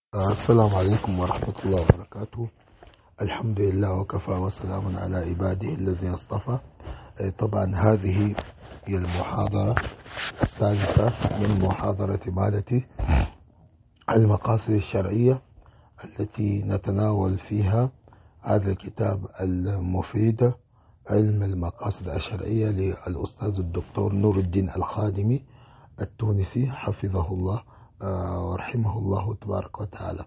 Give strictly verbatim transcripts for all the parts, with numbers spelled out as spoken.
آه، السلام عليكم ورحمة الله وبركاته. الحمد لله وكفى وسلام على عباده الذين اصطفى. آه، طبعا هذه هي المحاضرة الثالثة من محاضرة مادة المقاصد الشرعية التي نتناول فيها هذا الكتاب المفيد علم المقاصد الشرعية للأستاذ الدكتور نور الدين الخادمي التونسي حفظه الله ورحمه الله تبارك وتعالى.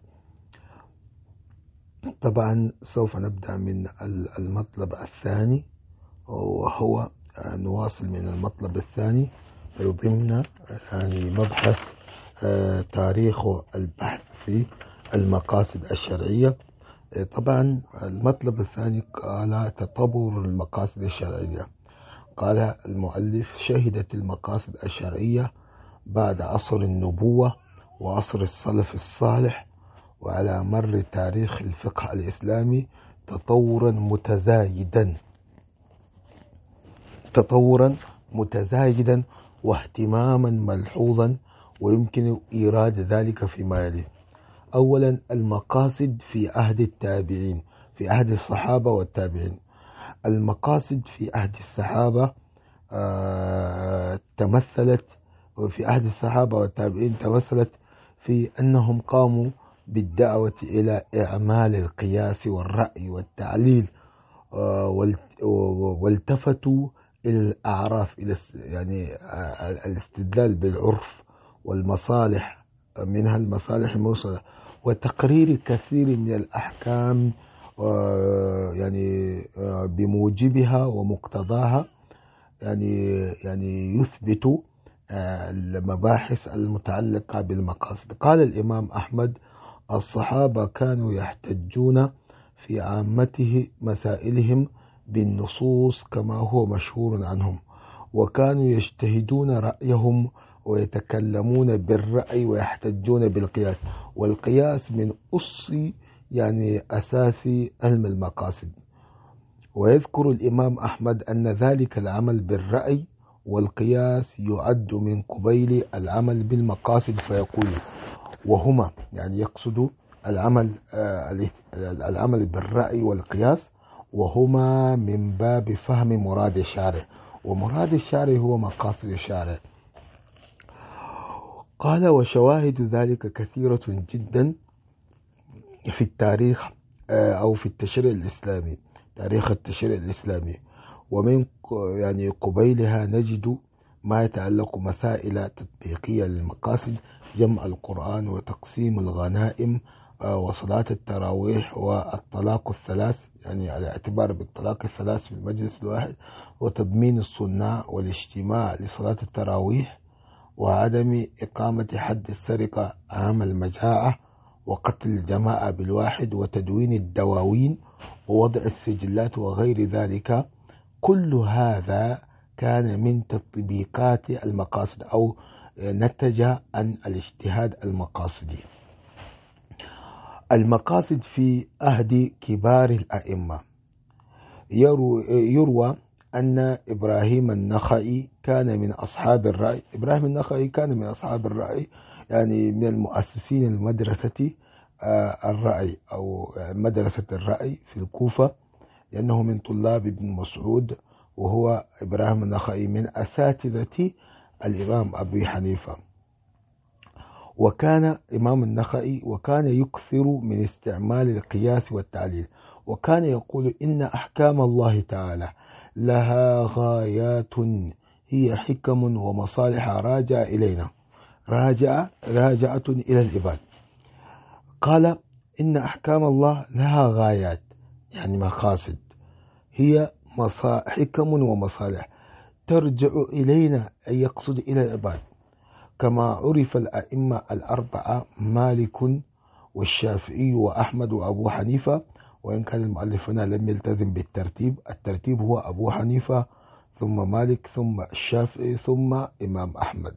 طبعا سوف نبدأ من المطلب الثاني، وهو نواصل من المطلب الثاني ضمن يعني مبحث تاريخ البحث في المقاصد الشرعية. طبعا المطلب الثاني قال تطور المقاصد الشرعية. قال المؤلف: شهدت المقاصد الشرعية بعد عصر النبوة وعصر السلف الصالح وعلى مر تاريخ الفقه الإسلامي تطورا متزايدا تطورا متزايدا واهتماما ملحوظا، ويمكن إيراد ذلك فيما يلي. أولا، المقاصد في عهد التابعين، في عهد الصحابة والتابعين. المقاصد في عهد الصحابة آه تمثلت وفي عهد الصحابة والتابعين تمثلت في أنهم قاموا بالدعوة إلى إعمال القياس والرأي والتعليل، والتفتوا إلى الأعراف، إلى يعني الاستدلال بالعرف والمصالح، منها المصالح الموصلة، وتقرير كثير من الأحكام يعني بموجبها ومقتضاها، يعني يعني يثبت المباحث المتعلقة بالمقاصد. قال الإمام أحمد: الصحابة كانوا يحتجون في عامته مسائلهم بالنصوص كما هو مشهور عنهم، وكانوا يجتهدون رأيهم ويتكلمون بالرأي ويحتجون بالقياس، والقياس من أص يعني أساس علم المقاصد. ويذكر الإمام أحمد أن ذلك العمل بالرأي والقياس يعد من قبيل العمل بالمقاصد، فيقول: وهما، يعني يقصد العمل العمل بالرأي والقياس، وهما من باب فهم مراد الشارع، ومراد الشارع هو مقاصد الشارع. قال: وشواهد ذلك كثيرة جدا في التاريخ أو في التشريع الإسلامي، تاريخ التشريع الإسلامي. ومن يعني قبيلها نجد ما يتعلق مسائل تطبيقية للمقاصد: جمع القرآن، وتقسيم الغنائم، وصلاة التراويح، والطلاق الثلاث، يعني الاعتبار بالطلاق الثلاث في المجلس الواحد، وتضمين الصناع والاجتماع لصلاة التراويح، وعدم إقامة حد السرقة عام المجاعة، وقتل الجماعة بالواحد، وتدوين الدواوين، ووضع السجلات، وغير ذلك. كل هذا كان من تطبيقات المقاصد أو نتج عن الاجتهاد المقاصدي. المقاصد في عهد كبار الأئمة. يروى أن إبراهيم النخعي كان من أصحاب الرأي. إبراهيم النخعي كان من أصحاب الرأي، يعني من المؤسسين المدرسة الرأي أو مدرسة الرأي في الكوفة، لأنه من طلاب ابن مسعود، وهو إبراهيم النخعي من أساتذة الإمام أبي حنيفة. وكان إمام النخعي وكان يكثر من استعمال القياس والتعليل، وكان يقول: إن أحكام الله تعالى لها غايات هي حكم ومصالح راجعة إلينا، راجعة راجعة إلى العباد. قال: إن أحكام الله لها غايات، يعني مقاصد، هي حكم ومصالح ترجع إلينا، أي يقصد إلى العباد. كما عرف الأئمة الأربعة مالك والشافعي وأحمد وأبو حنيفة، وإن كان المؤلف هنا لم يلتزم بالترتيب، الترتيب هو أبو حنيفة ثم مالك ثم الشافعي ثم إمام أحمد.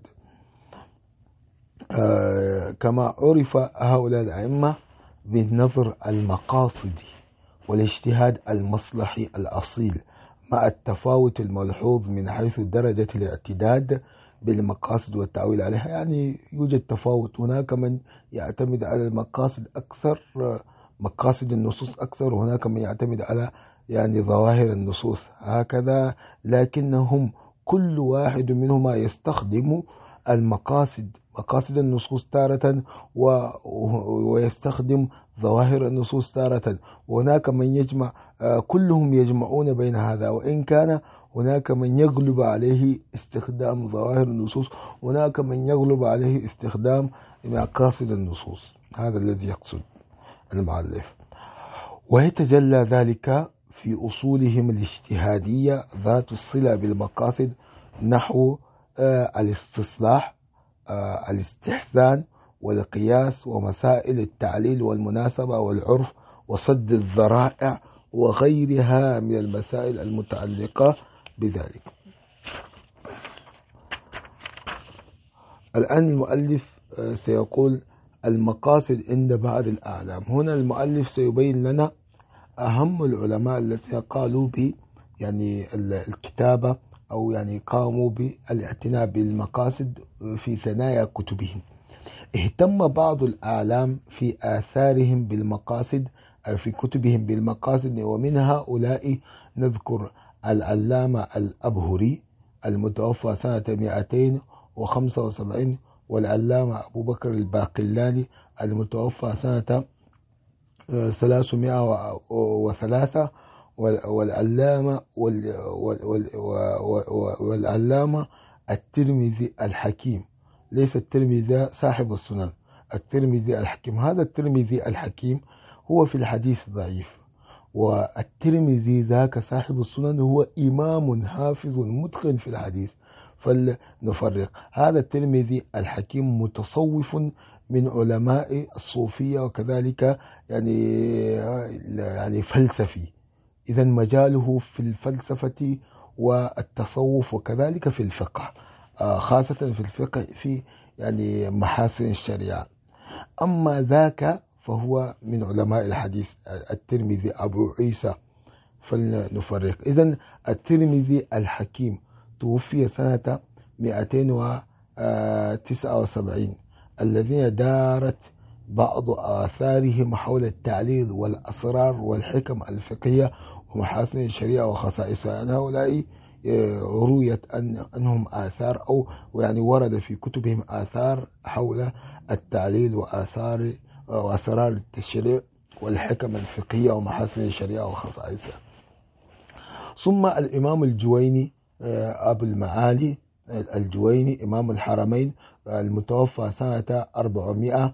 آه كما عرف هؤلاء الأئمة بالنظر المقاصدي والاجتهاد المصلحي الأصيل، مع التفاوت الملحوظ من حيث درجة الاعتداد بالمقاصد والتعويل عليها، يعني يوجد تفاوت. هناك من يعتمد على المقاصد أكثر، مقاصد النصوص أكثر، وهناك من يعتمد على يعني ظواهر النصوص هكذا، لكنهم كل واحد منهما يستخدم المقاصد، مقاصد النصوص تارة، ويستخدم ظواهر النصوص تارة. وهناك من يجمع، كلهم يجمعون بين هذا، وإن كان هناك من يغلب عليه استخدام ظواهر النصوص، هناك من يغلب عليه استخدام مقاصد النصوص. هذا الذي يقصد المؤلف. ويتجلى ذلك في أصولهم الاجتهادية ذات الصلة بالمقاصد، نحو الاستصلاح، الاستحسان والقياس، ومسائل التعليل والمناسبة والعرف وصد الذرائع وغيرها من المسائل المتعلقة بذلك. الآن المؤلف سيقول المقاصد عند بعض الأعلام. هنا المؤلف سيبين لنا أهم العلماء الذين قالوا ب يعني الكتابة، أو يعني قاموا بالاعتناء بالمقاصد في ثنايا كتبهم. اهتم بعض الأعلام في آثارهم بالمقاصد في كتبهم بالمقاصد، ومن هؤلاء نذكر العلامة الأبهري المتوفى سنة مئتين وخمسة وسبعين، والعلامة أبو بكر الباقلاني المتوفى سنة ثلاثمائة وثلاثة، والعلامة والعلامة الترمذي الحكيم، ليس الترمذي صاحب السنن، الترمذي الحكيم. هذا الترمذي الحكيم هو في الحديث ضعيف، والترمذي ذاك صاحب السنن هو إمام حافظ متقن في الحديث. فلنفرق، هذا الترمذي الحكيم متصوف من علماء الصوفية، وكذلك يعني يعني فلسفي، إذا مجاله في الفلسفة والتصوف، وكذلك في الفقه، خاصة في الفقه في يعني محاسن الشريعة. أما ذاك فهو من علماء الحديث الترمذي أبو عيسى. فلنفرق، إذن الترمذي الحكيم توفي سنة مئتين وتسعة وسبعين، الذين دارت بعض آثارهم حول التعليل والأسرار والحكم الفقهية ومحاسن الشريعة وخصائصها. يعني هؤلاء رويت أن أنهم آثار، أو يعني ورد في كتبهم آثار حول التعليل وآثار وأسرار التشريع والحكم الفقهية ومحاسن الشريعة وخصائصها. ثم الإمام الجويني أبو المعالي الجويني إمام الحرمين المتوفى سنة أربعمائة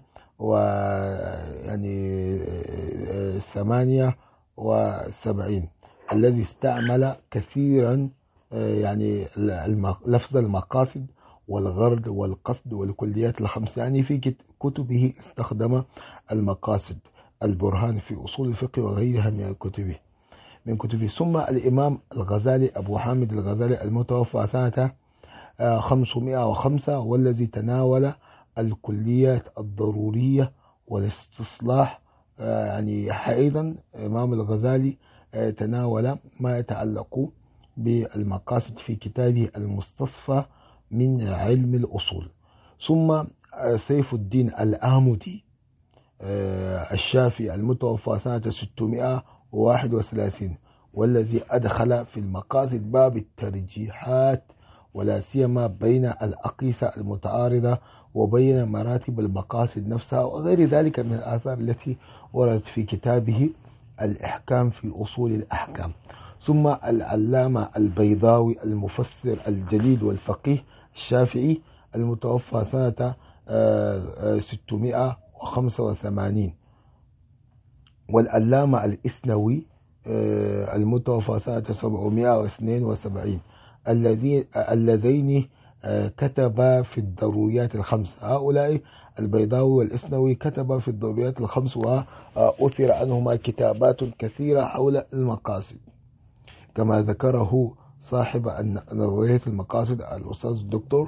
ويعني ثمانية وسبعين، الذي استعمل كثيرا يعني لفظ المقاصد والغرض والقصد والكليات الخمس، يعني في كتبه استخدم المقاصد، البرهان في أصول الفقه وغيرها من كتبه من كتبه. ثم الإمام الغزالي أبو حامد الغزالي المتوفى سنة خمسمائة وخمسة، والذي تناول الكليات الضرورية والاستصلاح. يعني أيضا الإمام الغزالي تناول ما يتعلق بالمقاصد في كتابه المستصفى من علم الأصول. ثم سيف الدين الآمدي الشافعي المتوفى سنة ستمائة وواحد وثلاثين، والذي أدخل في المقاصد باب الترجيحات، ولا سيما بين الأقيسة المتعارضة، وبين مراتب المقاصد نفسها، وغير ذلك من الآثار التي وردت في كتابه الإحكام في أصول الأحكام. ثم العلامة البيضاوي المفسر الجليل والفقيه الشافعي المتوفى سنة ستمائة وخمسة وثمانين، والعلامة الإسنوي المتوفى سنة سبعمائة واثنين وسبعين، اللذين كتبا في الضروريات الخمس. هؤلاء البيضاوي والإسنوي كتبا في الضروريات الخمس، وأثر عنهما كتابات كثيرة حول المقاصد، كما ذكره صاحب نظرية المقاصد الأستاذ الدكتور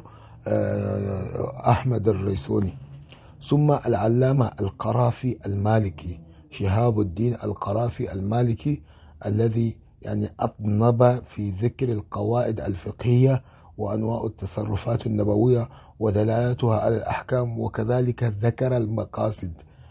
أحمد الريسوني. ثم العلامة القرافي المالكي شهاب الدين القرافي المالكي، الذي يعني أطنب في ذكر القواعد الفقهية وأنواع التصرفات النبوية ودلالتها على الأحكام. وكذلك ذكر المقاصد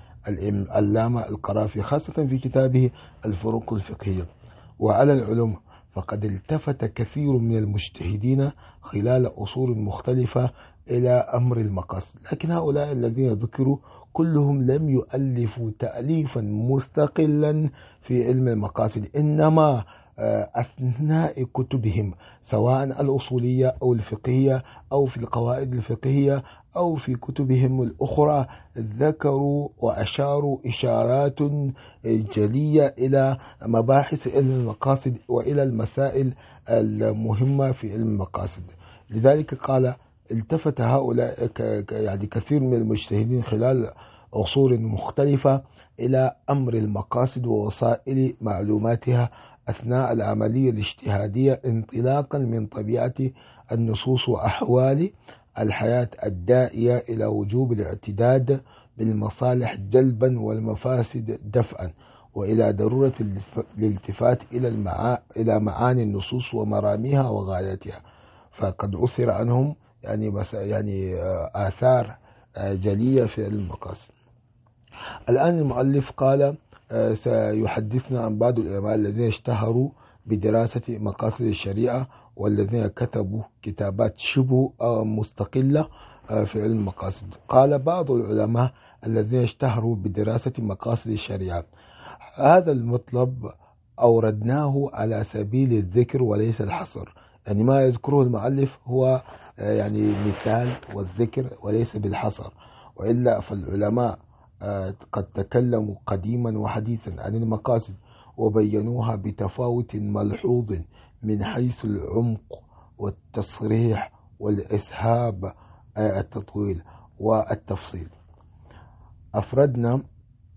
العلامة القرافي خاصة في كتابه الفروق الفقهية. وعلى العلوم فقد التفت كثير من المجتهدين خلال أصول مختلفة إلى أمر المقاصد، لكن هؤلاء الذين ذكروا كلهم لم يؤلفوا تأليفا مستقلا في علم المقاصد، إنما أثناء كتبهم سواء الأصولية أو الفقهية أو في القواعد الفقهية أو في كتبهم الأخرى ذكروا وأشاروا إشارات جلية إلى مباحث علم المقاصد وإلى المسائل المهمة في علم المقاصد. لذلك قال التفت هؤلاء يعني كثير من المجتهدين خلال عصور مختلفة إلى أمر المقاصد ووسائل معلوماتها أثناء العملية الاجتهادية انطلاقا من طبيعة النصوص وأحوال الحياة الداعية إلى وجوب الاعتداد بالمصالح جلبا والمفاسد دفعا، وإلى ضرورة الالتفات إلى المعا... إلى معاني النصوص ومراميها وغاياتها. فقد أثر عنهم يعني بس يعني آثار جلية في علم المقاصد. الآن المؤلف قال سيحدثنا عن بعض العلماء الذين اشتهروا بدراسة مقاصد الشريعة والذين كتبوا كتابات شبه مستقلة في علم المقاصد. قال بعض العلماء الذين اشتهروا بدراسة مقاصد الشريعة، هذا المطلب أوردناه على سبيل الذكر وليس الحصر، يعني ما يذكره المؤلف هو يعني مثال والذكر وليس بالحصر، وإلا فالعلماء قد تكلموا قديما وحديثا عن المقاصد وبينوها بتفاوت ملحوظ من حيث العمق والتصريح والإسهاب التطويل والتفصيل. أفردنا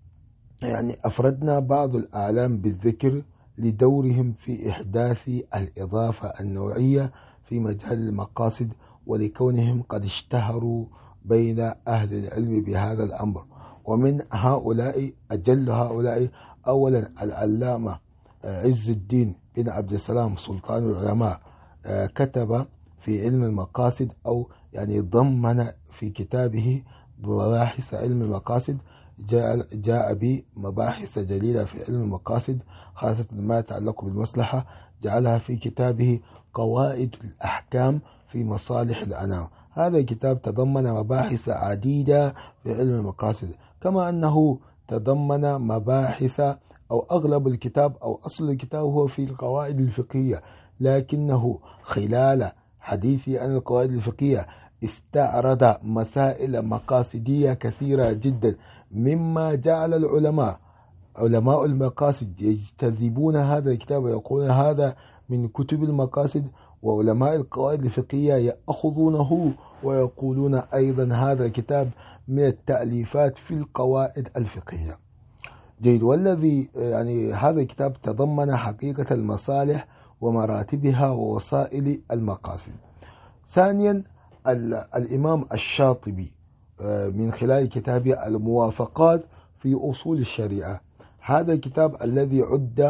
يعني أفردنا بعض الأعلام بالذكر لدورهم في إحداث الإضافة النوعية في مجال المقاصد ولكونهم قد اشتهروا بين أهل العلم بهذا الأمر. ومن هؤلاء أجل هؤلاء أولا العلامة عز الدين بن عبد السلام سلطان العلماء، كتب في علم المقاصد أو يعني ضمن في كتابه مباحث علم المقاصد، جاء, جاء بمباحث جليلة في علم المقاصد خاصة ما يتعلق بالمصلحة، جعلها في كتابه قواعد الأحكام في مصالح الأنام. هذا الكتاب تضمن مباحث عديدة في علم المقاصد، كما أنه تضمن مباحث أو أغلب الكتاب أو أصل الكتاب هو في القواعد الفقهية، لكنه خلال حديثي عن القواعد الفقهية استعرض مسائل مقاصدية كثيرة جدا، مما جعل العلماء علماء المقاصد يجتذبون هذا الكتاب ويقولون هذا من كتب المقاصد، وعلماء القواعد الفقهية يأخذونه ويقولون أيضا هذا الكتاب من التأليفات في القواعد الفقهية. جيد. والذي يعني هذا الكتاب تضمن حقيقة المصالح ومراتبها ووسائل المقاصد. ثانيا الإمام الشاطبي من خلال كتابه الموافقات في أصول الشريعة، هذا الكتاب الذي عد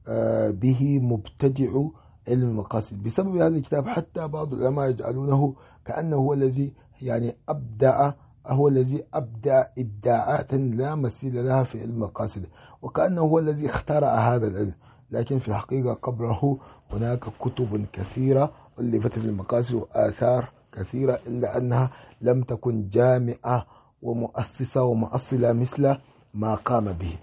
به مبتدع علم المقاصد. بسبب هذا الكتاب حتى بعض العلماء يجعلونه كأنه هو الذي يعني أبدع هو الذي أبدع إبداعات لا مثيل لها في علم المقاصد، وكأنه هو الذي اخترع هذا العلم، لكن في الحقيقة قبله هناك كتب كثيرة ألفت في المقاصد وآثار كثيرة، إلا أنها لم تكن جامعة ومؤسسة ومؤصلة مثل ما قام به.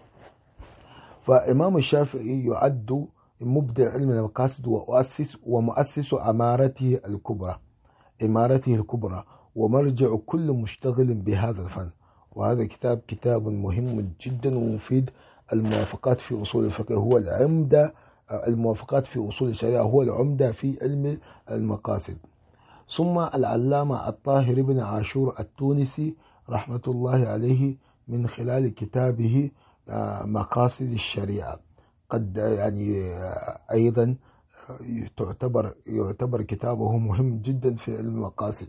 فإمام الشافعي يعد مبدع علم المقاصد ومؤسس ومؤسس أمارته الكبرى إمارته الكبرى ومرجع كل مشتغل بهذا الفن. وهذا كتاب كتاب مهم جدا ومفيد. الموافقات في أصول الفقه هو العمدة الموافقات في أصول الشريعة هو العمدة في علم المقاصد. ثم العلامة الطاهر بن عاشور التونسي رحمة الله عليه من خلال كتابه مقاصد الشريعة قد يعني أيضا تعتبر يعتبر كتابه مهم جدا في علم المقاصد،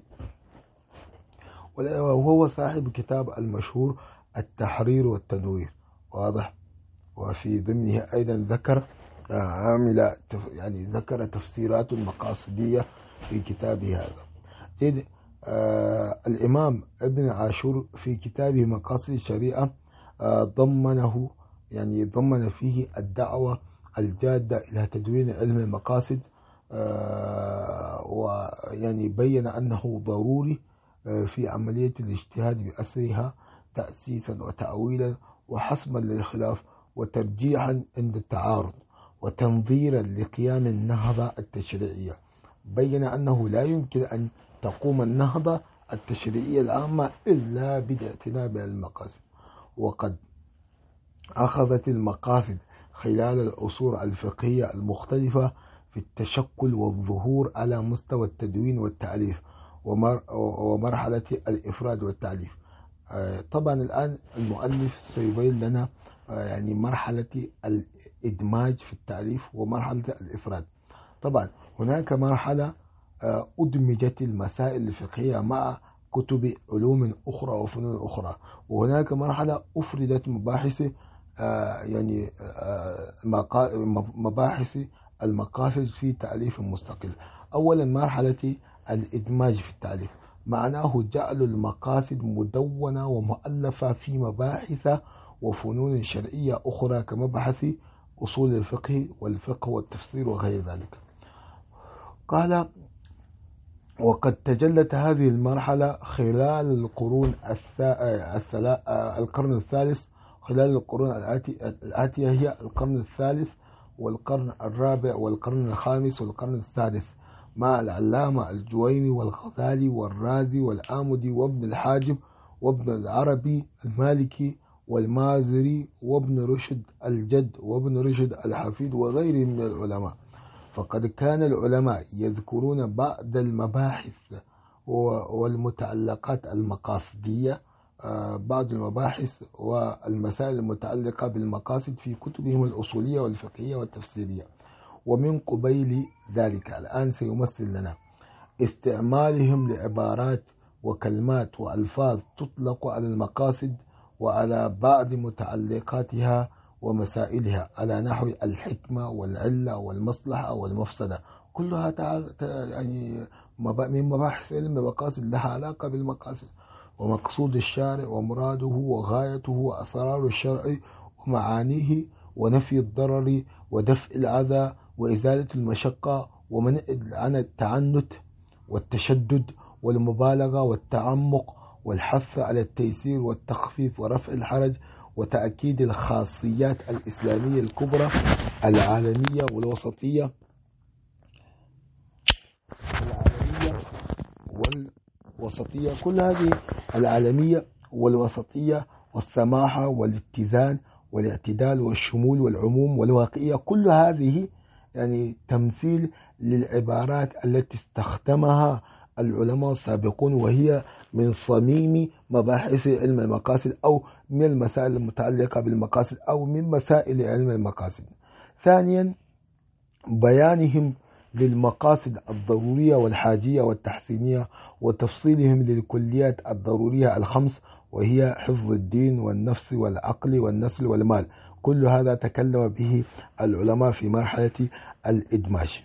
وهو صاحب كتاب المشهور التحرير والتنوير. واضح. وفي ضمنه أيضا ذكر عامل يعني ذكر تفسيرات مقاصدية في كتابه هذا. إذ آه الإمام ابن عاشور في كتابه مقاصد الشريعة آه ضمنه يعني ضمن فيه الدعوة الجادة إلى تدوين علم المقاصد، آه ويعني بين أنه ضروري آه في عملية الاجتهاد بأسرها تأسيسا وتأويلا وحسما للخلاف وترجيحا عند التعارض وتنظيرا لقيام النهضة التشريعية. بين أنه لا يمكن أن تقوم النهضة التشريعية العامة إلا بالاعتناء بالمقاصد. وقد أخذت المقاصد خلال العصور الفقهية المختلفة في التشكل والظهور على مستوى التدوين والتأليف ومرحلة الإفراد والتأليف. طبعا الآن المؤلف سيبين لنا يعني مرحلة الإدماج في التأليف ومرحلة الإفراد. طبعا هناك مرحلة أدمجت المسائل الفقهية مع كتب علوم أخرى وفنون أخرى، وهناك مرحلة أفردت مباحث يعني مباحث المقاصد في تأليف مستقل. أولا مرحلة الإدماج في التأليف، معناه جعل المقاصد مدونة ومؤلفة في مباحث وفنون شرعية أخرى كمبحث أصول الفقه والفقه والتفسير وغير ذلك. قال: وقد تجلت هذه المرحلة خلال القرون الثلاث القرن الثالث خلال القرون الآتية هي القرن الثالث والقرن الرابع والقرن الخامس والقرن السادس، مع العلامة الجويني والغزالي والرازي والآمدي وابن الحاجب وابن العربي المالكي والمازري وابن رشد الجد وابن رشد الحفيد وغيرهم من العلماء. فقد كان العلماء يذكرون بعض المباحث والمتعلقات المقاصدية، بعض المباحث والمسائل المتعلقة بالمقاصد في كتبهم الأصولية والفقهية والتفسيرية. ومن قبيل ذلك الآن سيمثل لنا استعمالهم لعبارات وكلمات وألفاظ تطلق على المقاصد وعلى بعض متعلقاتها ومسائلها على نحو الحكمة والعلة والمصلحة والمفسدة، كلها يعني من مباحث علم المقاصد لها علاقة بالمقاصد ومقصود الشارع ومراده وغايته وأسرار الشرع ومعانيه ونفي الضرر ودفع الأذى وإزالة المشقة ومنع عن التعنت والتشدد والمبالغة والتعمق والحث على التيسير والتخفيف ورفع الحرج وتأكيد الخاصيات الإسلامية الكبرى العالمية والوسطية العالمية والوسطية كل هذه العالمية والوسطية والسماحة والاتزان والاعتدال والشمول والعموم والواقعية، كل هذه يعني تمثيل للعبارات التي استخدمها العلماء السابقون، وهي من صميم مباحث علم المقاصد أو من المسائل المتعلقة بالمقاصد أو من مسائل علم المقاصد. ثانيا بيانهم للمقاصد الضرورية والحاجية والتحسينية وتفصيلهم للكليات الضرورية الخمس، وهي حفظ الدين والنفس والعقل والنسل والمال. كل هذا تكلم به العلماء في مرحلة الإدماج.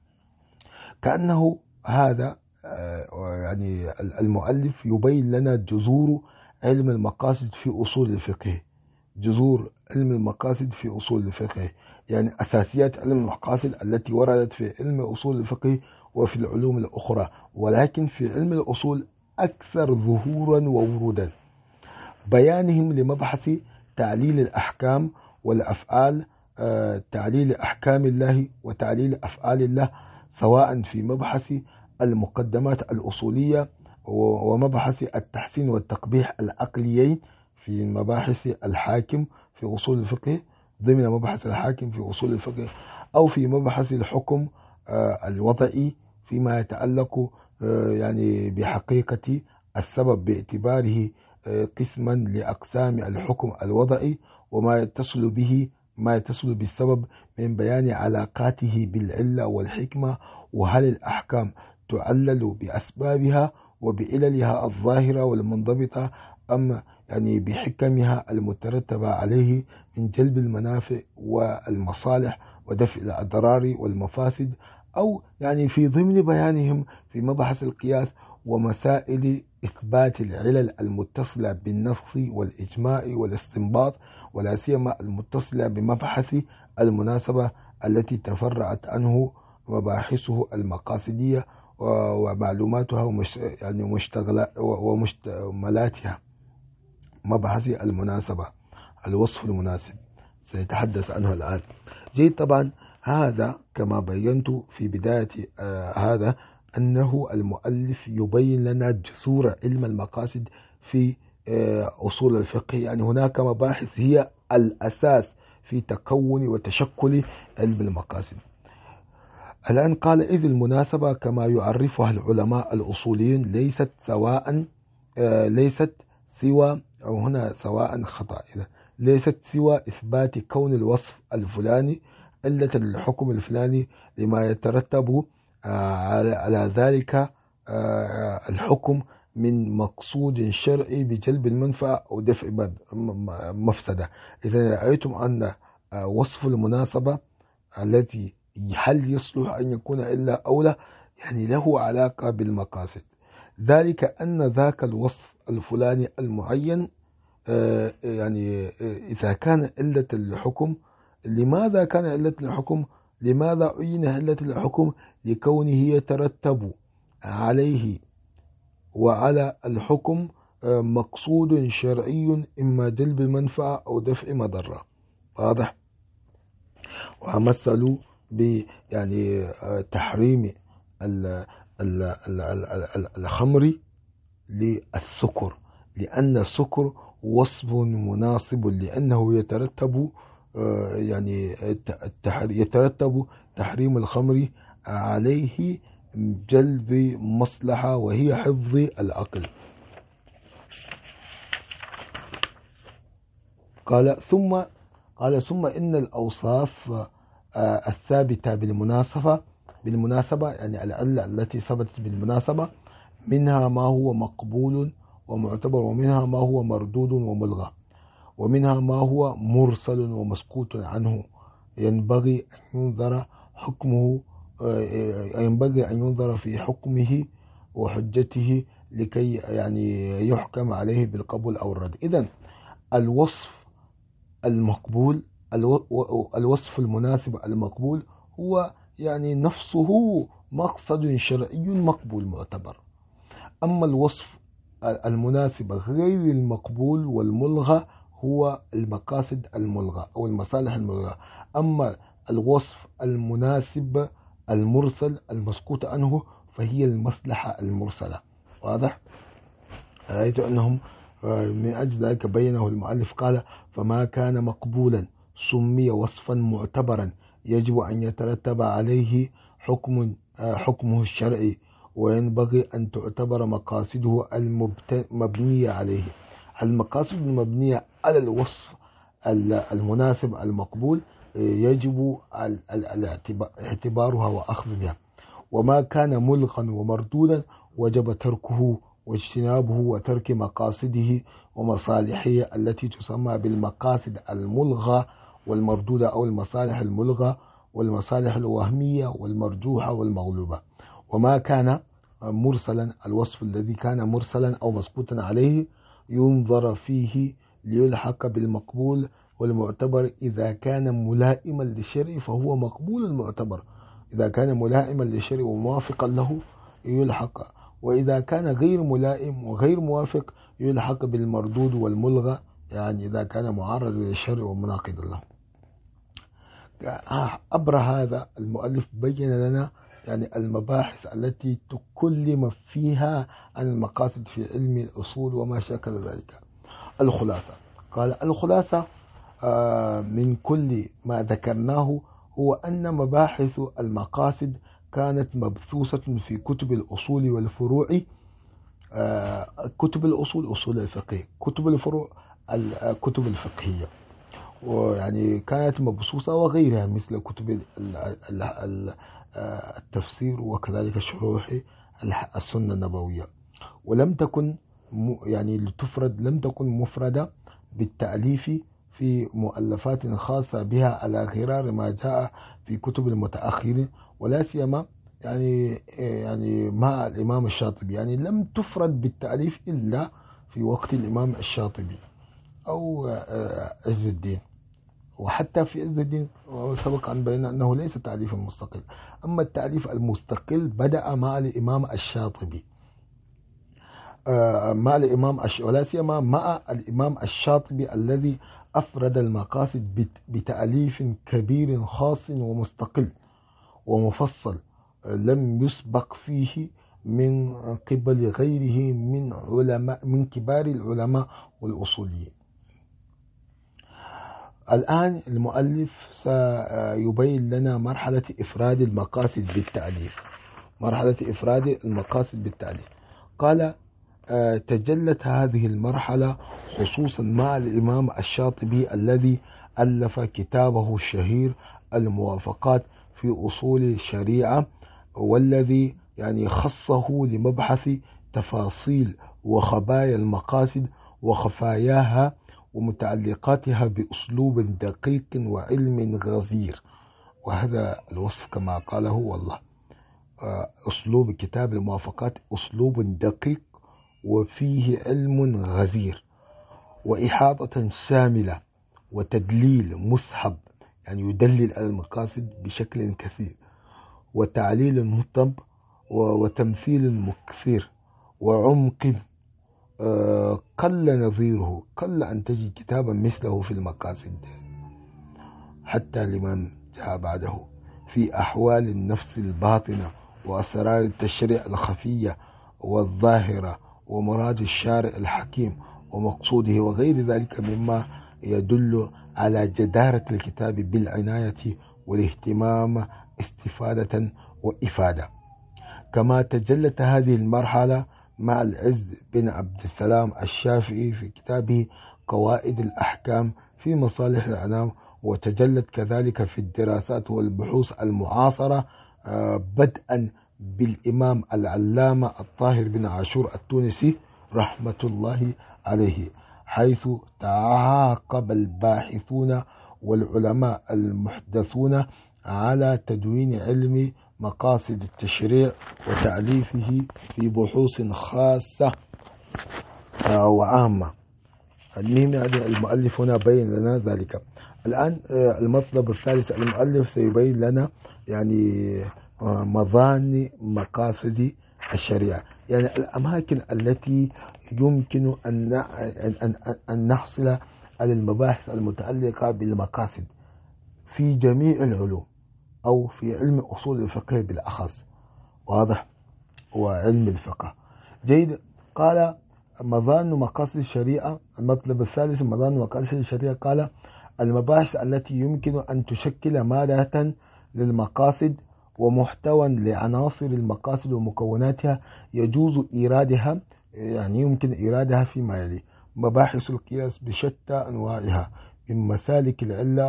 كأنه هذا يعني المؤلف يبين لنا جذور علم المقاصد في أصول الفقه، جذور علم المقاصد في أصول الفقه، يعني أساسيات علم المقاصد التي وردت في علم أصول الفقه وفي العلوم الأخرى، ولكن في علم الأصول أكثر ظهورا وورودا. بيانهم لمبحث تعليل الأحكام والأفعال، تعليل أحكام الله وتعليل أفعال الله، سواء في مبحث المقدمات الأصولية ومبحث التحسين والتقبيح العقليين في مباحث الحاكم في أصول الفقه ضمن مبحث الحاكم في أصول الفقه، أو في مبحث الحكم الوضعي فيما يتعلق يعني بحقيقة السبب باعتباره قسما لأقسام الحكم الوضعي وما يتصل به ما يتصل بالسبب من بيان علاقاته بالعلة والحكمة، وهل الأحكام تعلل بأسبابها وبعللها الظاهرة والمنضبطة أم يعني بحكمها المترتبة عليه من جلب المنافع والمصالح ودفع الأضرار والمفاسد، أو يعني في ضمن بيانهم في مبحث القياس ومسائل إثبات العلل المتصلة بالنص والإجماع والاستنباط، ولا سيما المتصلة بمبحث المناسبة التي تفرعت عنه مباحثه المقاصدية ومعلوماتها ومش يعني ومشتملاتها. مبحث المناسبة، الوصف المناسب، سيتحدث عنه الآن. جيد. طبعا هذا كما بينت في بداية آه هذا أنه المؤلف يبين لنا جسور علم المقاصد في آه أصول الفقه، يعني هناك مباحث هي الأساس في تكون وتشكل علم المقاصد. الآن قال: إذ المناسبة كما يعرفها العلماء الأصوليين ليست سواء آه ليست سوى أو هنا سواء خطأ ليست سوى إثبات كون الوصف الفلاني علة للحكم الفلاني لما يترتب على ذلك الحكم من مقصود شرعي بجلب المنفعة أو دفع مفسدة. إذا رأيتم أن وصف المناسبة التي هل يصلح أن يكون إلا أو لا، يعني له علاقة بالمقاصد، ذلك أن ذاك الوصف الفلاني المعين يعني إذا كان علة الحكم، لماذا كان علة الحكم؟ لماذا عين علة الحكم؟ لكونه يترتب عليه وعلى الحكم مقصود شرعي إما جلب المنفعة أو دفع مضرة. واضح؟ ومثلوا ب يعني تحريم الخمر للسكر، لأن السكر وصف مناسب لأنه يترتب يعني يترتب تحريم الخمر عليه جلب مصلحة وهي حفظ العقل. قال ثم قال ثم إن الأوصاف الثابتة بالمناسبة بالمناسبة يعني العلة التي ثبتت بالمناسبة منها ما هو مقبول ومعتبر، ومنها ما هو مردود وملغى، ومنها ما هو مرسل ومسكوت عنه، ينبغي أن ينظر حكمه ينبغي أن ينظر في حكمه وحجته لكي يعني يحكم عليه بالقبول أو الرد. إذن الوصف المقبول الوصف المناسب المقبول هو يعني نفسه مقصد شرعي مقبول معتبر. أما الوصف المناسب غير المقبول والملغى هو المقاصد الملغى أو المصالح الملغى. أما الوصف المناسب المرسل المسكوت عنه فهي المصلحة المرسلة. واضح؟ رأيت أنهم من أجل ذلك بينه المؤلف قال: فما كان مقبولا سمي وصفا معتبرا يجب أن يترتب عليه حكم حكمه الشرعي، وينبغي أن تعتبر مقاصده المبنية عليه. المقاصد المبنية على الوصف المناسب المقبول يجب اعتبارها وأخذ بها، وما كان ملغا ومردودا وجب تركه واجتنابه وترك مقاصده ومصالحه التي تسمى بالمقاصد الملغى والمردودة أو المصالح الملغى والمصالح الوهمية والمرجوحة والمغلوبة. وما كان مرسلا الوصف الذي كان مرسلا أو مسكوتا عليه ينظر فيه ليلحق بالمقبول والمعتبر. إذا كان ملائما للشرع فهو مقبول المعتبر، إذا كان ملائما للشرع وموافقا له يلحق، وإذا كان غير ملائم وغير موافق يلحق بالمردود والملغى، يعني إذا كان معارض للشرع ومناقض له. عبر هذا المؤلف بين لنا يعني المباحث التي تكلم فيها عن المقاصد في علم الأصول وما شاكل ذلك. الخلاصة قال: الخلاصة من كل ما ذكرناه هو أن مباحث المقاصد كانت مبثوثة في كتب الأصول والفروع. كتب الأصول أصول الفقه، كتب الفروع الكتب الفقهية، ويعني كانت مبثوثة وغيرها مثل كتب التفسير وكذلك شروح السنة النبوية. ولم تكن يعني لتفرد لم تكن مفردة بالتأليف في مؤلفات خاصة بها على غرار ما جاء في كتب المتأخرين، ولا سيما يعني يعني مع الإمام الشاطبي، يعني لم تفرد بالتأليف إلا في وقت الإمام الشاطبي أو عز الدين. وحتى في عز الدين سبق أن بينا أنه ليس تأليفا مستقل، أما التأليف المستقل بدأ مع الإمام الشاطبي مع الإمام الش... ولا سيما مع الإمام الشاطبي الذي أفرد المقاصد بتأليف كبير خاص ومستقل ومفصل لم يسبق فيه من قبل غيره من علماء من كبار العلماء والأصوليين. الآن المؤلف سيبين لنا مرحلة إفراد المقاصد بالتأليف. مرحلة إفراد المقاصد بالتأليف قال تجلت هذه المرحلة خصوصا مع الإمام الشاطبي الذي ألف كتابه الشهير الموافقات في أصول الشريعة، والذي يعني خصه لمبحث تفاصيل وخبايا المقاصد وخفاياها ومتعلقاتها بأسلوب دقيق وعلم غزير. وهذا الوصف كما قاله والله أسلوب كتاب الموافقات أسلوب دقيق وفيه علم غزير وإحاطة شاملة وتدليل مسحب، يعني يدلل على المقاصد بشكل كثير، وتعليل مطب وتمثيل مكثر وعمق قل نظيره، قل أن تجد كتابا مثله في المقاصد حتى لمن جاء بعده في أحوال النفس الباطنة وأسرار التشريع الخفية والظاهرة ومراد الشارع الحكيم ومقصوده وغير ذلك مما يدل على جدارة الكتاب بالعناية والاهتمام استفادة وإفادة. كما تجلت هذه المرحلة مع العز بن عبد السلام الشافعي في كتابه قواعد الأحكام في مصالح الأنام، وتجلت كذلك في الدراسات والبحوث المعاصرة بدءا بالإمام العلامة الطاهر بن عاشور التونسي رحمة الله عليه، حيث تعاقب الباحثون والعلماء المحدثون على تدوين علم مقاصد التشريع وتأليفه في بحوث خاصة وعامة. المهم يعني المؤلف هنا بين لنا ذلك. الآن المطلب الثالث، المؤلف سيبين لنا يعني مظان مقاصد الشريعة، يعني الأماكن التي يمكن أن أن أن نحصل على المباحث المتعلقة بالمقاصد في جميع العلوم أو في علم أصول الفقه بالأخص، واضح، وعلم الفقه. جيد. قال مظان مقاصد الشريعة، المطلب الثالث مظان مقاصد الشريعة، قال المباحث التي يمكن أن تشكل مادة للمقاصد ومحتوى لعناصر المقاصد ومكوناتها يجوز إيرادها، يعني يمكن إيرادها فيما يلي: مباحث القياس بشتى أنواعها من مسالك العلة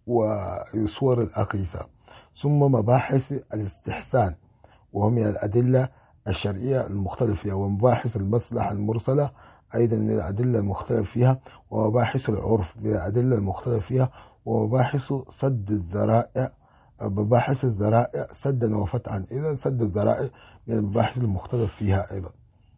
وصور الأقيسة، ثم مباحث الاستحسان وهو من الأدلة الشرعية المختلف فيها، ومباحث المصلحة المرسلة أيضا من الأدلة المختلف فيها، ومباحث العرف من الأدلة المختلف فيها، ومباحث سد الذرائع مباحث الذرائع سدا وفتحا، إذا سد الذرائع من المباحث المختلف فيها أيضا،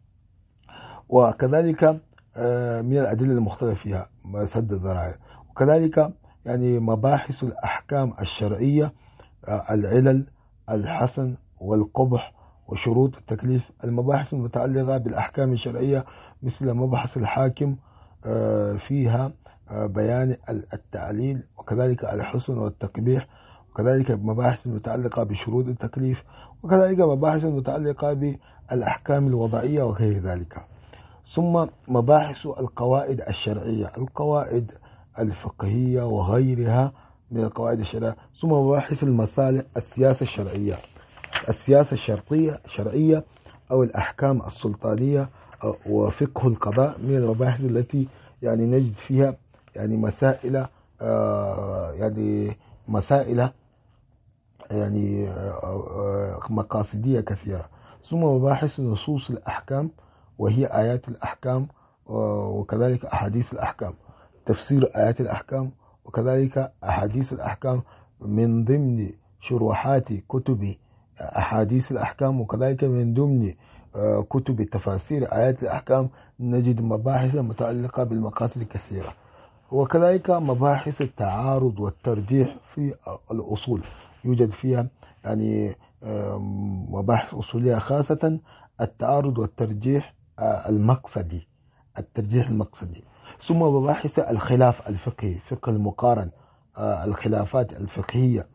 وكذلك من الأدلة المختلف فيها سد الذرائع. وكذلك يعني مباحث الأحكام الشرعية، العلل، الحسن والقبح وشروط التكليف. المباحث المتعلقة بالأحكام الشرعية مثل مبحث الحاكم فيها بيان التعليل، وكذلك الحسن والتقبيح، وكذلك مباحث المتعلقة بشروط التكليف، وكذلك مباحث المتعلقة بالأحكام الوضعية وغير ذلك. ثم مباحث القواعد الشرعية، القواعد الفقهية وغيرها من القواعد الشرعية. ثم مباحث المصالح، السياسة الشرعية السياسة الشرعية شرعية أو الأحكام السلطانية وفقه القضاء، من المباحث التي يعني نجد فيها يعني مسائل يعني مسائل يعني مقاصدية كثيرة. ثم مباحث نصوص الأحكام وهي آيات الأحكام، وكذلك أحاديث الأحكام، تفسير آيات الأحكام، وكذلك أحاديث الأحكام من ضمن شروحات كتب أحاديث الأحكام، وكذلك من ضمن كتب تفاسير آيات الأحكام نجد مباحث متعلقة بالمقاصد كثيرة، وكذلك مباحث التعارض والترجيح في الأصول يوجد فيها يعني مباحث أصولية، خاصة التعارض والترجيح المقصدي، الترجيح المقصدي. ثم مباحث الخلاف الفقهي، فقه المقارن، الخلافات الفقهية،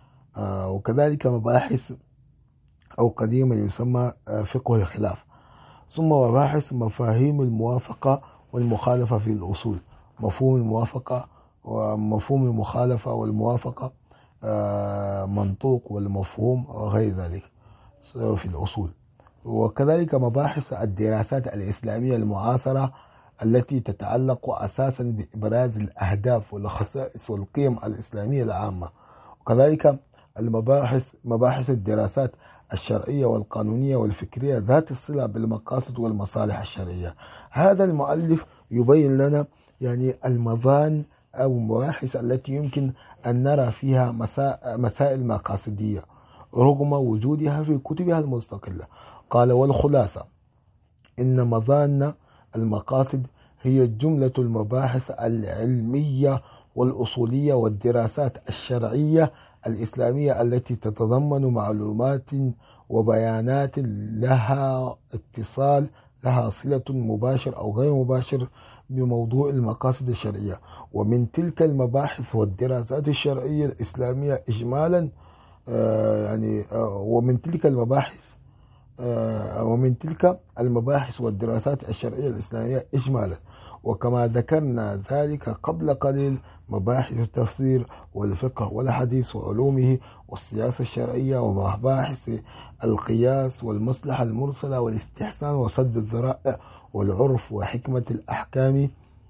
وكذلك مباحث أو قديما يسمى فقه الخلاف. ثم مباحث مفاهيم الموافقة والمخالفة في الأصول، مفهوم الموافقة ومفهوم المخالفة والموافقة، منطوق والمفهوم وغير ذلك في الأصول. وكذلك مباحث الدراسات الإسلامية المعاصرة التي تتعلق أساسا بإبراز الأهداف والخصائص والقيم الإسلامية العامة، وكذلك المباحث مباحث الدراسات الشرعية والقانونية والفكرية ذات الصلة بالمقاصد والمصالح الشرعية. هذا المؤلف يبين لنا يعني المظان أو المباحث التي يمكن أن نرى فيها مسائل مقاصدية رغم وجودها في كتبها المستقلة. قال: والخلاصة إن مظان المقاصد هي جملة المباحث العلمية والأصولية والدراسات الشرعية الإسلامية التي تتضمن معلومات وبيانات لها اتصال، لها صلة مباشر أو غير مباشر بموضوع المقاصد الشرعية. ومن تلك المباحث والدراسات الشرعية الإسلامية إجمالا آه يعني آه ومن تلك المباحث آه ومن تلك المباحث والدراسات الشرعية الإسلامية إجمالا، وكما ذكرنا ذلك قبل قليل، مباحث التفسير والفقه والحديث وعلومه والسياسة الشرعية ومباحث القياس والمصلحة المرسلة والاستحسان وسد الذرائع والعرف وحكمة الأحكام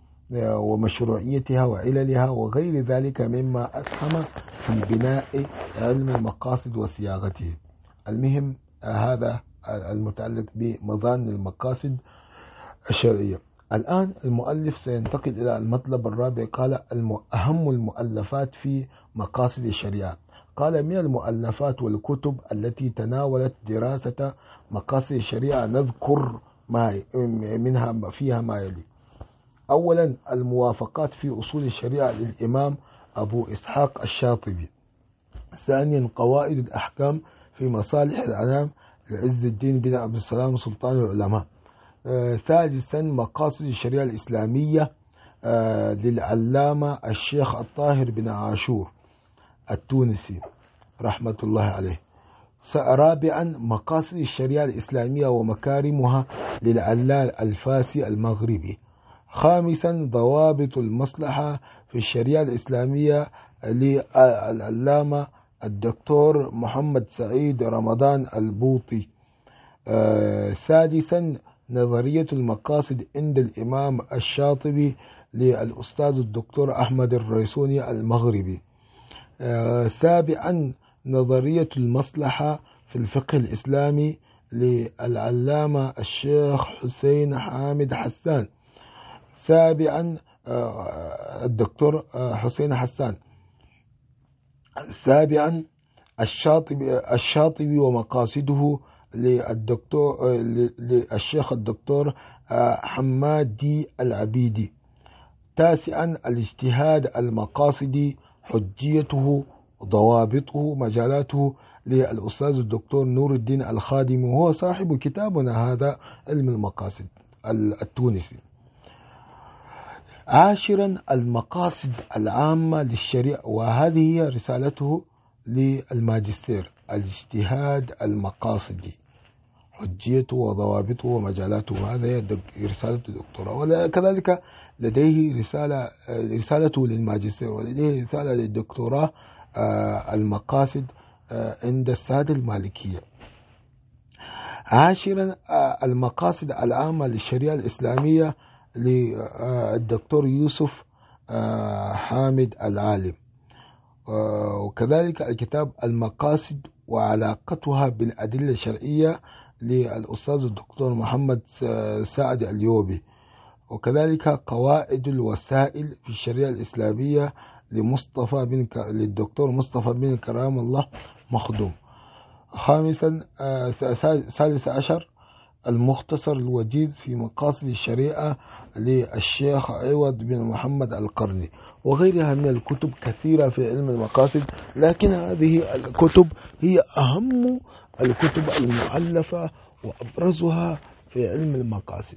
ومشروعيتها وعللها وغير ذلك مما أسهم في بناء علم المقاصد وصياغته. المهم هذا المتعلق بمظان المقاصد الشرعية. الآن المؤلف سينتقل إلى المطلب الرابع. قال: أهم المؤلفات في مقاصد الشريعة. قال: من المؤلفات والكتب التي تناولت دراسة مقاصد الشريعة نذكر ما منها فيها ما يلي: أولا الموافقات في أصول الشريعة للإمام أبو إسحاق الشاطبي. ثانيا قواعد الأحكام في مصالح الأنام لعز الدين بن عبد السلام سلطان العلماء. آه، ثالثا مقاصد الشريعة الإسلامية آه، للعلامة الشيخ الطاهر بن عاشور التونسي رحمة الله عليه. رابعا مقاصد الشريعة الإسلامية ومكارمها للعلال الفاسي المغربي. خامسا ضوابط المصلحة في الشريعة الإسلامية للعلامة الدكتور محمد سعيد رمضان البوطي. آه، سادسا نظرية المقاصد عند الإمام الشاطبي للأستاذ الدكتور أحمد الريسوني المغربي. آه، سابعا نظرية المصلحة في الفقه الإسلامي للعلامة الشيخ حسين حامد حسان. سابعا آه، الدكتور آه، حسين حسان. سابعا الشاطبي الشاطبي ومقاصده للدكتور للشيخ الدكتور حمادي العبيدي. تاسعا الاجتهاد المقاصدي حجيته ضوابطه مجالاته للأستاذ الدكتور نور الدين الخادمي، وهو صاحب كتابنا هذا علم المقاصد التونسي. عاشرا المقاصد العامة للشريعة، وهذه هي رسالته للماجستير: الاجتهاد المقاصدي حجيته وضوابطه ومجالاته. هذا هي رسالة الدكتوراه. وكذلك لديه رسالة رسالته للماجستير، ولديه رسالة للدكتوراه المقاصد عند السادة المالكية. عاشرا المقاصد العامة للشريعة الإسلامية للدكتور يوسف حامد العالم. وكذلك الكتاب المقاصد وعلاقتها بالأدلة الشرعية للأستاذ الدكتور محمد سعد اليوبي. وكذلك قواعد الوسائل في الشريعة الإسلامية لمصطفى بن ك... للدكتور مصطفى بن كرام الله مخدوم. خامسا سادس عشر المختصر الوجيز في مقاصد الشريعة للشيخ عوض بن محمد القرني، وغيرها من الكتب كثيرة في علم المقاصد، لكن هذه الكتب هي أهم الكتب المؤلفة وأبرزها في علم المقاصد.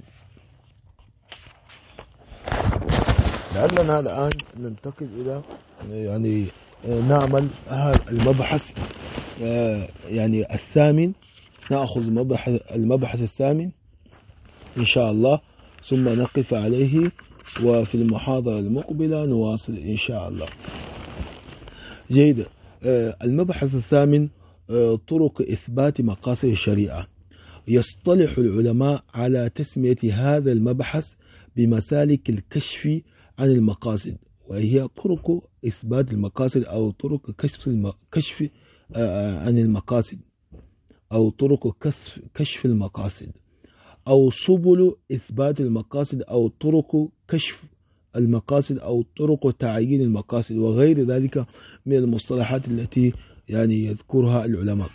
لعلنا الآن ننتقل إلى يعني نعمل المبحث يعني الثامن، نأخذ المبحث الثامن إن شاء الله، ثم نقف عليه، وفي المحاضرة المقبلة نواصل إن شاء الله. جيد. المبحث الثامن طرق إثبات مقاصد الشريعة. يصطلح العلماء على تسمية هذا المبحث بمسالك الكشف عن المقاصد، وهي طرق إثبات المقاصد أو طرق كشف عن المقاصد أو طرق كشف المقاصد أو سبل إثبات المقاصد أو طرق كشف المقاصد أو طرق تعيين المقاصد وغير ذلك من المصطلحات التي يعني يذكرها العلماء.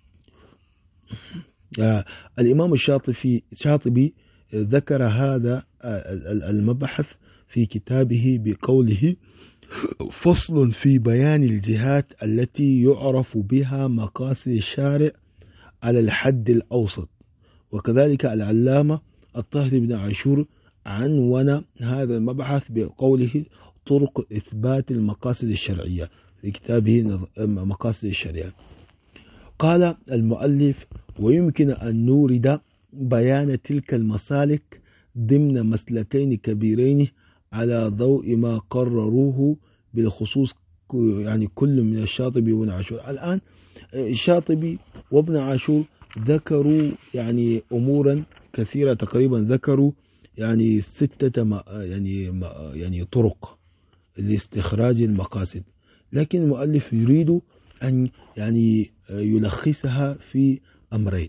آه الإمام الشاطبي شاطبي ذكر هذا المبحث في كتابه بقوله: فصل في بيان الجهات التي يعرف بها مقاصد الشارع على الحد الأوسط. وكذلك العلامة الطاهر بن عاشور عنون هذا المبحث بقوله: طرق إثبات المقاصد الشرعية، في كتابه مقاصد الشريعة. قال المؤلف: ويمكن أن نورد بيان تلك المسالك ضمن مسلكين كبيرين على ضوء ما قرروه بالخصوص يعني كل من الشاطبي وابن عاشور. الآن الشاطبي وابن عاشور ذكروا يعني أمورا كثيرة، تقريبا ذكروا يعني ستة يعني يعني طرق لاستخراج المقاصد، لكن المؤلف يريد أن يعني يلخصها في أمرين.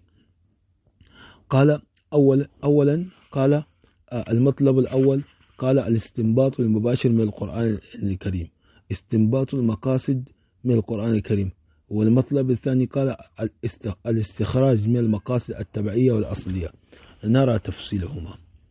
قال أول أولا قال المطلب الأول قال الاستنباط المباشر من القرآن الكريم، استنباط المقاصد من القرآن الكريم. والمطلب الثاني قال الاستخراج من المقاصد التبعية والأصلية. نرى تفصيلهما.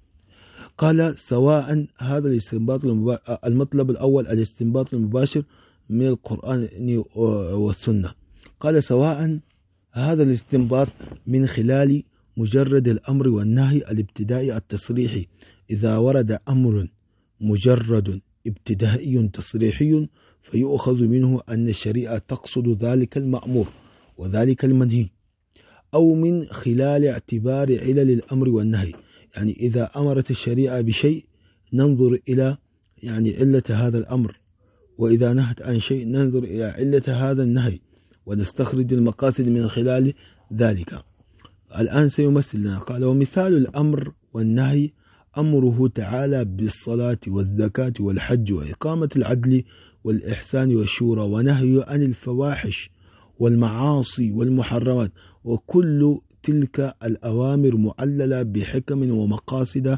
قال سواء هذا الاستنباط المباشر، المطلب الأول الاستنباط المباشر من القرآن والسنة، قال سواء هذا الاستنباط من خلال مجرد الأمر والنهي الابتدائي التصريحي، إذا ورد أمر مجرد ابتدائي تصريحي فيؤخذ منه أن الشريعة تقصد ذلك المأمور وذلك المنهي، أو من خلال اعتبار علل الأمر والنهي، يعني إذا أمرت الشريعة بشيء ننظر إلى يعني علة هذا الأمر، وإذا نهت عن شيء ننظر إلى علة هذا النهي ونستخرج المقاصد من خلال ذلك. الآن سيمثل لنا. قال ومثال الأمر والنهي أمره تعالى بالصلاة والزكاة والحج وإقامة العدل والإحسان والشورى، ونهي عن الفواحش والمعاصي والمحرمات، وكل تلك الأوامر معللة بحكم ومقاصد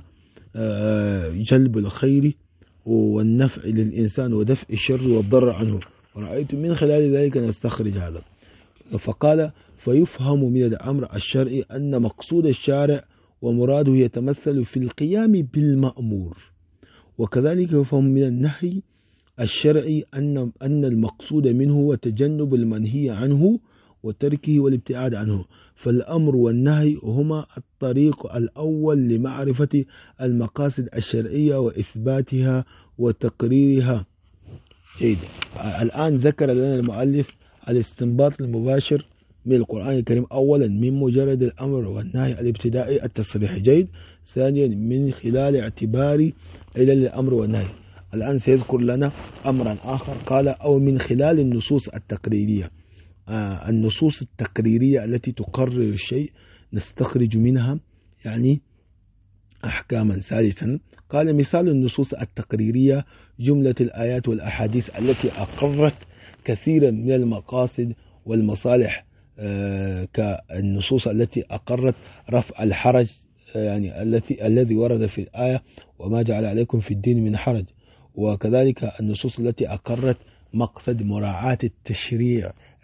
جلب الخير والنفع للإنسان ودفع الشر والضر عنه، ورأيت من خلال ذلك نستخرج هذا. فقال فيفهم من الأمر الشرعي أن مقصود الشارع ومراده يتمثل في القيام بالمأمور، وكذلك يفهم من النهي الشرعي أن أن المقصود منه هو تجنب المنهي عنه وتركه والابتعاد عنه. فالأمر والنهي هما الطريق الأول لمعرفة المقاصد الشرعية وإثباتها وتقريرها. جيد. الآن ذكر لنا المؤلف الاستنباط المباشر من القرآن الكريم، أولا من مجرد الأمر والنهي الابتدائي التصريحي. جيد. ثانيا من خلال اعتبار علل الأمر والنهي. الآن سيذكر لنا أمرا آخر، قال أو من خلال النصوص التقريرية. آه النصوص التقريرية التي تقرر الشيء نستخرج منها يعني أحكاما. ثالثا قال مثال النصوص التقريرية جملة الآيات والأحاديث التي أقرت كثيرا من المقاصد والمصالح، آه كالنصوص التي أقرت رفع الحرج، آه يعني التي الذي ورد في الآية وما جعل عليكم في الدين من حرج، وكذلك النصوص التي أقرت مقصد مراعاة التشريع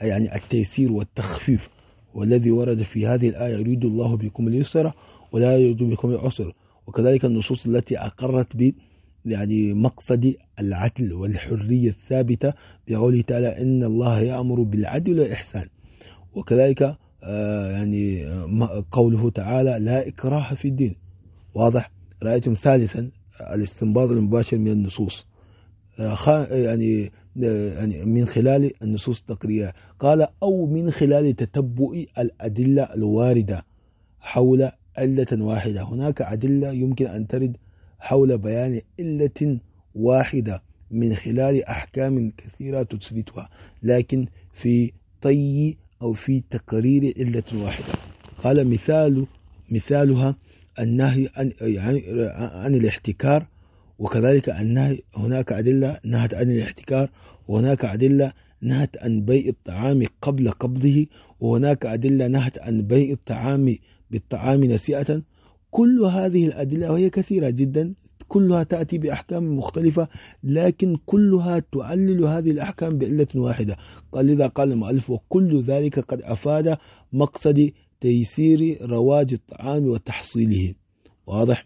يعني التيسير والتخفيف، والذي ورد في هذه الآية يريد الله بكم اليسر ولا يريد بكم العسر. وكذلك النصوص التي أقرت ب يعني مقصد العدل والحرية الثابتة بقوله تعالى إن الله يأمر بالعدل والإحسان. وكذلك آه يعني قوله تعالى لا إكراه في الدين. واضح؟ رأيتم. ثالثا الاستنباط المباشر من النصوص، آه يعني يعني من خلال النصوص التقريرية. قال أو من خلال تتبع الأدلة الواردة حول علة واحدة. هناك أدلة يمكن أن ترد حول بيان علة واحدة من خلال أحكام كثيرة تثبتها، لكن في طي أو في تقرير علة واحدة. قال مثال مثالها النهي عن, عن الاحتكار، وكذلك النهي هناك أدلة نهت عن الاحتكار، وهناك أدلة نهت عن بيع الطعام قبل قبضه، وهناك أدلة نهت عن بيع الطعام بالطعام نسيئة. كل هذه الأدلة وهي كثيرة جدا كلها تأتي بأحكام مختلفة، لكن كلها تعلل هذه الأحكام بعلة واحدة. قال لذا قال المؤلف وكل ذلك قد أفاد مقصد تيسير رواج الطعام وتحصيله. واضح؟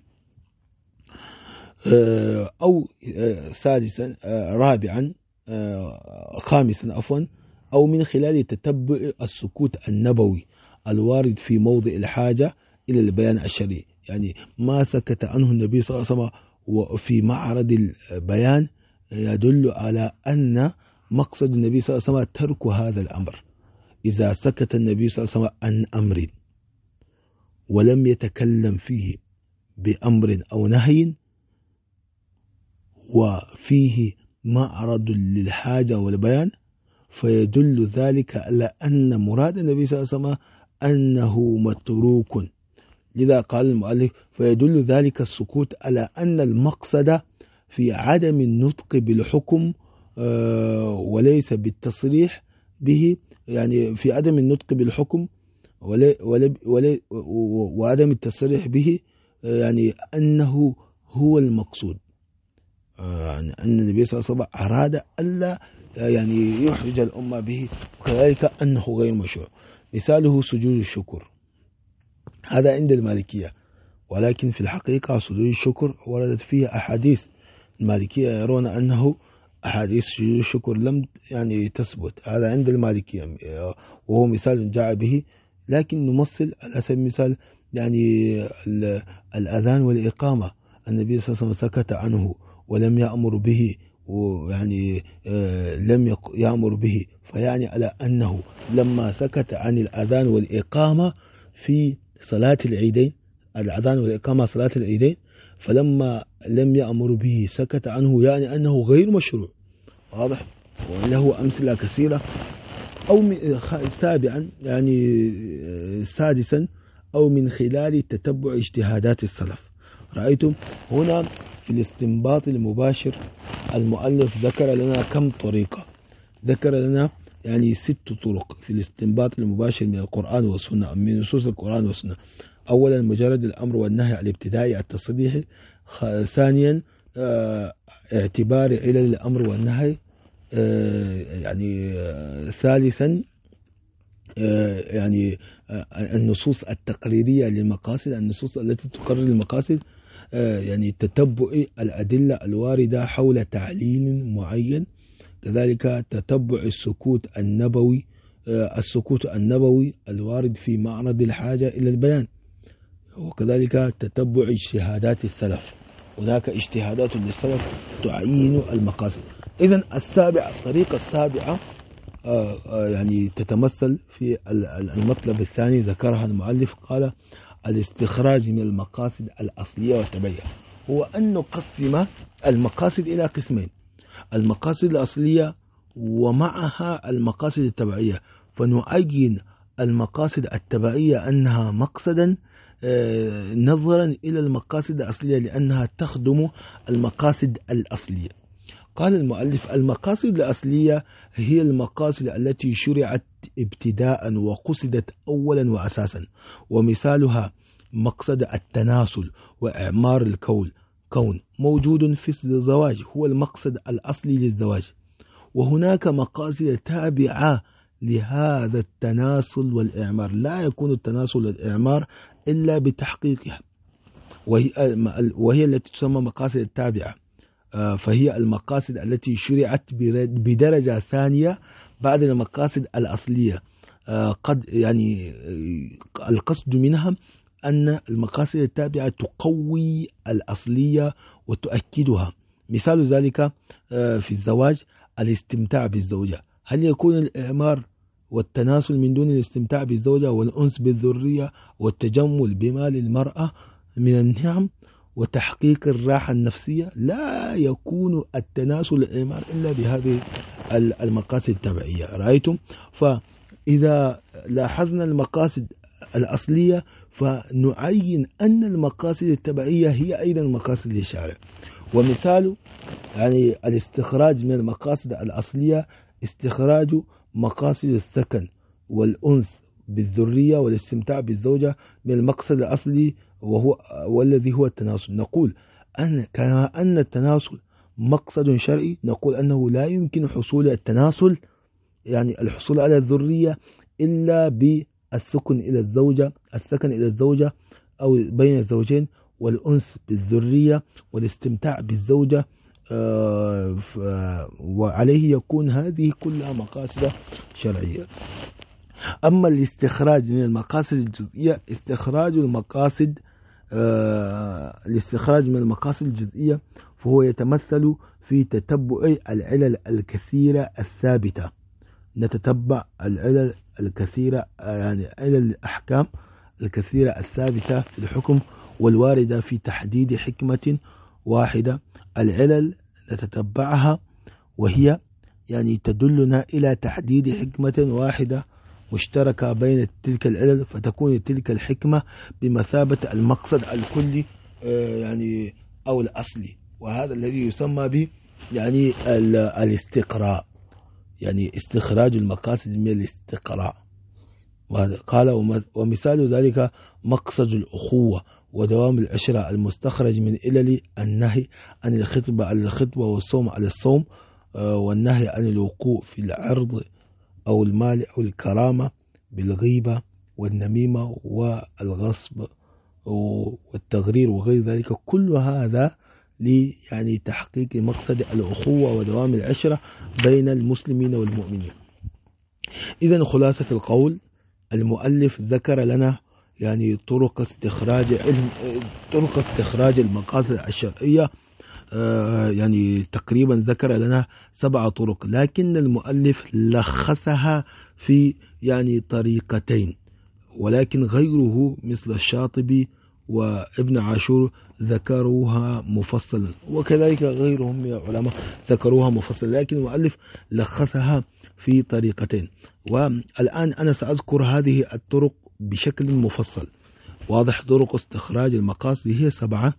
أو سادسا رابعا خامسا عفوا أو من خلال تتبع السكوت النبوي الوارد في موضع الحاجة إلى البيان الشرعي. يعني ما سكت عنه النبي صلى الله عليه وسلم وفي معرض البيان يدل على أن مقصد النبي صلى الله عليه وسلم ترك هذا الأمر. إذا سكت النبي صلى الله عليه وسلم عن أمر ولم يتكلم فيه بأمر أو نهي وفيه معرض للحاجة والبيان، فيدل ذلك على أن مراد النبي صلى الله عليه وسلم أنه متروك. لذا قال المؤلف فيدل ذلك السكوت على أن المقصد في عدم النطق بالحكم وليس بالتصريح به، يعني في عدم النطق بالحكم وعدم التصريح به، يعني أنه هو المقصود، يعني أن النبي صلى الله عليه وسلم أراد ألا يعني يحرج الأمة به، وكذلك أنه غير مشروع. مثاله سجود الشكر، هذا عند المالكية، ولكن في الحقيقة سجود الشكر وردت فيه أحاديث. المالكية يرون أنه أحاديث سجود الشكر لم يعني تثبت، هذا عند المالكية وهو مثال جاء به. لكن نمثل على سبيل المثال يعني الأذان والإقامة، النبي صلى الله عليه وسلم سكت عنه ولم يأمر به، ويعني لم يأمر به، فيعني على أنه لما سكت عن الأذان والإقامة في صلاة العيدين، الأذان والإقامة صلاة العيدين، فلما لم يأمر به سكت عنه، يعني أنه غير مشروع. واضح؟ وله أمثلة كثيرة. أو سابعا يعني سادسا أو من خلال تتبع اجتهادات السلف. رأيتم هنا في الاستنباط المباشر المؤلف ذكر لنا كم طريقة؟ ذكر لنا يعني ست طرق في الاستنباط المباشر من القرآن والسنة، من نصوص القرآن والسنة. أولا مجرد الأمر والنهي على الابتداء التصريح. ثانيا اعتبار علل الأمر والنهي. يعني ثالثا يعني النصوص التقريرية للمقاصد، النصوص التي تقرر المقاصد، يعني تتبع الأدلة الواردة حول تعليل معين. كذلك تتبع السكوت النبوي السكوت النبوي الوارد في معرض الحاجة إلى البيان. وكذلك تتبع اجتهادات السلف، هناك اجتهادات للسلف تعين المقاصد. إذن السابع الطريقة السابعة يعني تتمثل في المطلب الثاني ذكرها المؤلف، قال الاستخراج من المقاصد الأصلية والتبعية، هو أن نقسم المقاصد إلى قسمين: المقاصد الأصلية ومعها المقاصد التبعية. فنعين المقاصد التبعية أنها مقصدا نظرا إلى المقاصد الأصلية لأنها تخدم المقاصد الأصلية. قال المؤلف المقاصد الأصلية هي المقاصد التي شرعت ابتداء وقصدت أولا وأساسا، ومثالها مقصد التناسل وإعمار الكون كون موجود في الزواج، هو المقصد الأصلي للزواج. وهناك مقاصد تابعة لهذا التناسل والإعمار. لا يكون التناسل والإعمار إلا بتحقيقها، وهي, وهي التي تسمى مقاصد التابعة. فهي المقاصد التي شرعت بدرجة ثانية بعد المقاصد الأصلية. قد يعني القصد منها أن المقاصد التابعة تقوي الأصلية وتؤكدها. مثال ذلك في الزواج الاستمتاع بالزوجة. هل يكون الإعمار والتناسل من دون الاستمتاع بالزوجة والأنس بالذرية والتجمل بمال المرأة من النعم وتحقيق الراحة النفسية؟ لا يكون التناسل والإعمار إلا بهذه المقاصد التبعية. رأيتم؟ فإذا لاحظنا المقاصد الأصلية فنعين أن المقاصد التبعية هي أيضا مقاصد للشارع. ومثال يعني الاستخراج من المقاصد الأصلية استخراج مقاصد السكن والأنس بالذرية والاستمتاع بالزوجة من المقصد الأصلي وهو والذي هو التناسل. نقول أن كما أن التناسل مقصد شرعي، نقول أنه لا يمكن حصول التناسل يعني الحصول على الذرية إلا بالسكن إلى الزوجة السكن إلى الزوجة أو بين الزوجين والأنس بالذرية والاستمتاع بالزوجة. آه وعليه يكون هذه كلها مقاصد شرعية. أما الاستخراج من المقاصد الجزئية استخراج المقاصد آه الاستخراج من المقاصد الجزئية فهو يتمثل في تتبع العلل الكثيرة الثابتة. نتتبع العلل الكثيرة يعني علل الأحكام الكثيرة الثابتة في الحكم والواردة في تحديد حكمة واحدة. العلل نتتبعها وهي يعني تدلنا إلى تحديد حكمة واحدة مشتركة بين تلك العلل، فتكون تلك الحكمة بمثابة المقصد الكلي يعني أو الأصلي، وهذا الذي يسمى به يعني الاستقراء، يعني استخراج المقاصد من الاستقراء. قال ومثال ذلك مقصد الأخوة ودوام العشرة المستخرج من علل النهي عن الخطبة على الخطبة والصوم على الصوم والنهي عن الوقوع في العرض أو المال أو الكرامة بالغيبة والنميمة والغصب والتغرير وغير ذلك. كل هذا لي يعني تحقيق مقصد الأخوة ودوام العشرة بين المسلمين والمؤمنين. إذن خلاصة القول المؤلف ذكر لنا يعني طرق استخراج علم طرق استخراج المقاصد الشرعية، يعني تقريبا ذكر لنا سبع طرق، لكن المؤلف لخصها في يعني طريقتين، ولكن غيره مثل الشاطبي وابن عاشور ذكروها مفصلا، وكذلك غيرهم من العلماء ذكروها مفصلا، لكن المؤلف لخصها في طريقتين. والآن أنا سأذكر هذه الطرق بشكل مفصل. واضح؟ طرق استخراج المقاصد هي سبعة.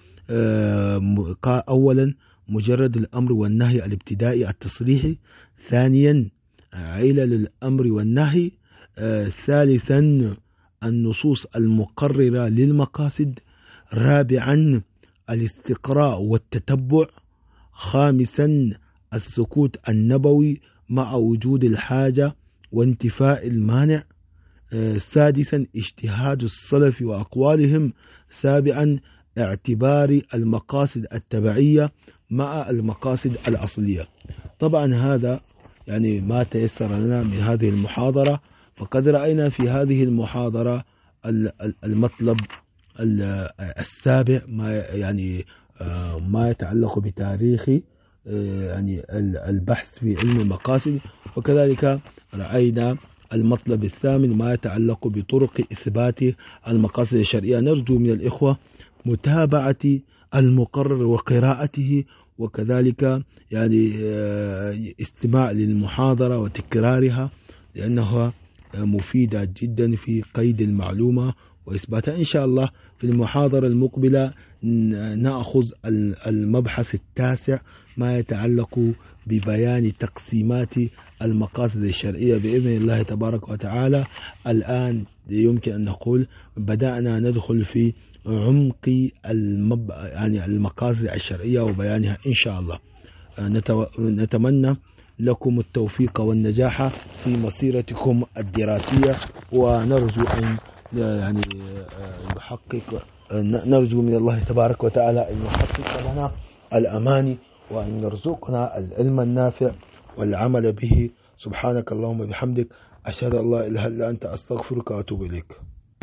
أولا مجرد الأمر والنهي الابتدائي التصريحي. ثانيا علل الأمر والنهي. ثالثا النصوص المقررة للمقاصد. رابعا الاستقراء والتتبع. خامسا السكوت النبوي مع وجود الحاجة وانتفاء المانع. سادسا اجتهاد السلف وأقوالهم. سابعا اعتبار المقاصد التبعية مع المقاصد الأصلية. طبعا هذا يعني ما تيسر لنا من هذه المحاضرة، فقد رأينا في هذه المحاضرة المطلب السابع ما يعني ما يتعلق بتاريخ يعني البحث في علم المقاصد، وكذلك رأينا المطلب الثامن ما يتعلق بطرق إثبات المقاصد الشرعية. نرجو من الإخوة متابعة المقرر وقراءته، وكذلك يعني استماع للمحاضرة وتكرارها، لأنها مفيدة جدا في قيد المعلومة وإثباتها. إن شاء الله في المحاضرة المقبلة نأخذ المبحث التاسع ما يتعلق ببيان تقسيمات المقاصد الشرعية بإذن الله تبارك وتعالى. الآن يمكن أن نقول بدأنا ندخل في عمق المب... يعني المقاصد الشرعية وبيانها إن شاء الله. نتمنى لكم التوفيق والنجاح في مسيرتكم الدراسية، ونرجو أن يعني يحقق نرجو من الله تبارك وتعالى أن يحقق لنا الأماني، وأن يرزقنا العلم النافع والعمل به. سبحانك اللهم وبحمدك، أشهد أن لا إله إلا أنت، أستغفرك وأتوب إليك.